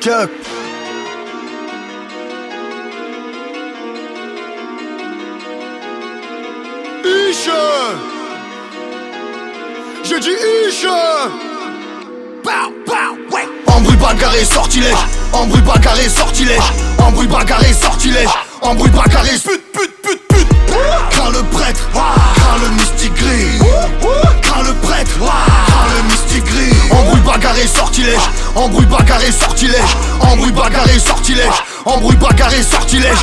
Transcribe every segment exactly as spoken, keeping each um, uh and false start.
Chuck. Iche. J'ai dit Iche. Pow, pow, ouais. Embrouille bagarré, sortilège. Embrouille bagarré, sortilège. Embrouille bagarré, sortilège. Embrouille bagarré, pute, pute, pute, pute. Crains le prêtre, crains le mystique gris. Crains le prêtre, crains le mystique gris. Embrouille bagarré, sortilège. Embrouille bagarré, sortilège. Embrouille bagarré, sortilège. Embrouille bagarré, sortilège.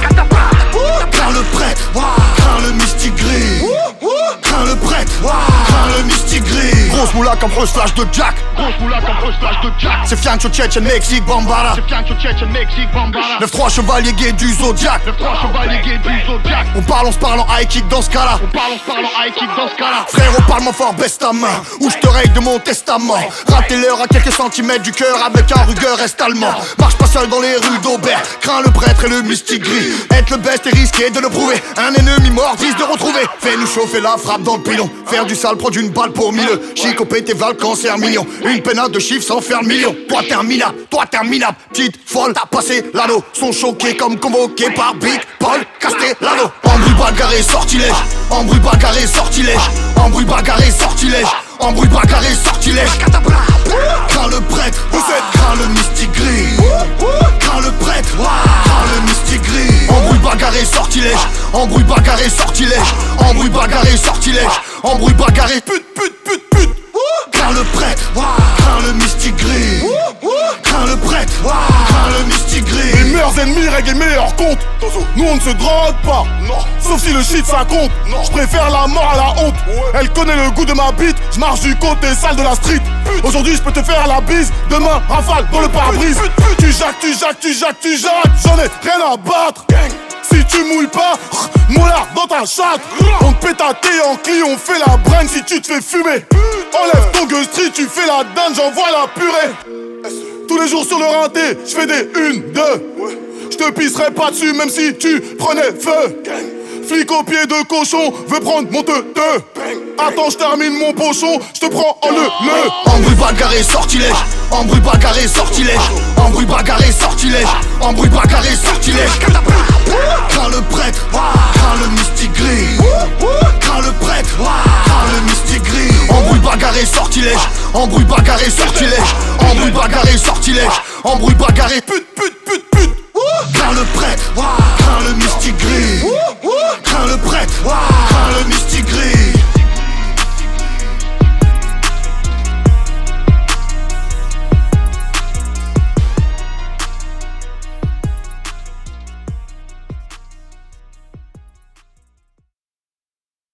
Crains le prêtre, crains le mystique gris. Crains le prêtre, crains le mystique gris. Grosse moula comme Rose Flash de Jack. Grosse moula comme Rose Flash de Jack. C'est Fiancho Tchétchène Mexique Bambara. C'est Fiancho Tchétchène Mexique Bambara. neuf trois chevalier gay du Zodiac. neuf trois chevalier gay du Zodiac. On parle, on se parle en high kick dans ce cas-là. On parle, on se parle en high kick dans ce cas-là. Frérot, parle-moi fort, baisse ta main. Ou je te raye de mon testament. Ratez l'heure à quelques centimètres du cœur avec un rugueur est allemand. Marche pas seul dans les rues d'Aubert. Crains le prêtre et le mystique gris. Être le best est risqué de le prouver. Un ennemi mort, risque de retrouver. Fais-nous chauffer la frappe dans le pilon. Faire du sale, prendre une balle pour mille. Chico pété, val, cancer, million. Une pénale de chiffres sans faire le million. Toi t'es un minable, toi t'es un minable. Petite folle, t'as passé l'anneau. Sont choqués comme convoqués par Big Paul Castellano. Embrouille bagarré, sortilège. Embrouille bagarré, sortilège. Embrouille bagarré, sortilège. Embrouille bagarré, sortilège. Crains le prêtre, crains le mystique gris. Crains le prêtre, crains le mystique gris. Embrouille bagarré, sortilège. Embrouille bagarré, sortilège. Embrouille bagarré, sortilège. Embrouille bagarré, pute, pute, pute, pute. Crains le prêtre, crains le mystique gris. Crains le prêtre, crains le mystique gris. Les meilleurs ennemis règlent les meilleurs comptes. Nous on ne se drogue pas, sauf si le shit ça compte. Je préfère la mort à la honte. Elle connaît le goût de ma bite. Je marche du côté sale de la street. Aujourd'hui je peux te faire la bise. Demain rafale dans le pare-brise. Tu jacques, tu jacques, tu jacques, tu jacques. J'en ai rien à battre. Si tu mouilles pas, moulard dans ta chatte. On te pète à thé en cli, on fait la bragne si tu te fais fumer. Enlève ton gueule street, tu fais la dinde, j'envoie la purée. Tous les jours sur le rinté, je fais des une, deux. Je te pisserai pas dessus même si tu prenais feu. Flic au pied de cochon, veut prendre mon teuteux. Attends, je termine mon pochon, je te prends en le le. Embrouille bagarré, sortilège. Embrouille bagarré, sortilège. Embrouille bagarré, sortilège. Embrouille bagarré, sortilège. Crains le prêtre, crains le mystique gris. Crains le prêtre, crains le mystique gris. Embrouille bagarré, sortilège. Embrouille bagarré, sortilège. Embrouille bagarré, sortilège. Embrouille bagarré, pute, pute, pute, pute. Crains le prêtre, crains le mystique gris. Crains le prêtre, crains le mystique